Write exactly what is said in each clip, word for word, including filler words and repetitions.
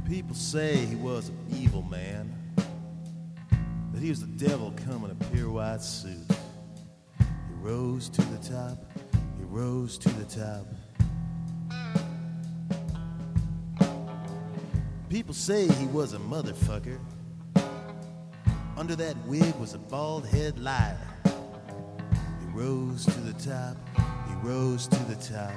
People say he was an evil man, that he was the devil come in a pure white suit. He rose to the top, he rose to the top. People say he was a motherfucker. Under that wig was a bald head liar. He rose to the top, he rose to the top.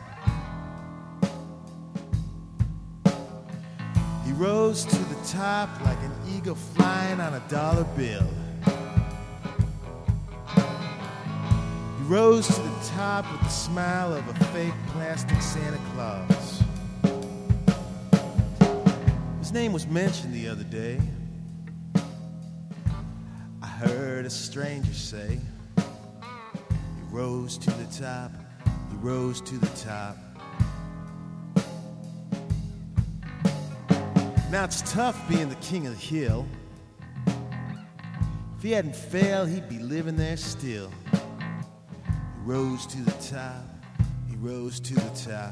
He rose to the top like an eagle flying on a dollar bill. He rose to the top with the smile of a fake plastic Santa Claus. His name was mentioned the other day. I heard a stranger say, he rose to the top, he rose to the top. Now it's tough being the king of the hill. If he hadn't failed, he'd be living there still. He rose to the top, he rose to the top.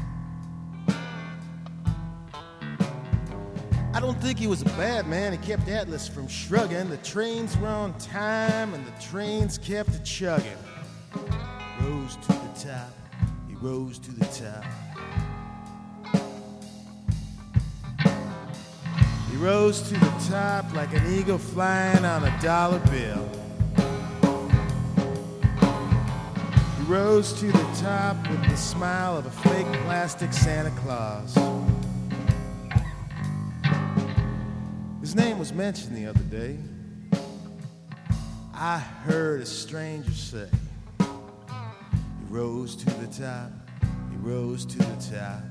I don't think he was a bad man. He kept Atlas from shrugging. The trains were on time and the trains kept a chugging. He rose to the top, he rose to the top. He rose to the top like an eagle flying on a dollar bill. He rose to the top with the smile of a fake plastic Santa Claus. His name was mentioned the other day. I heard a stranger say, he rose to the top, he rose to the top.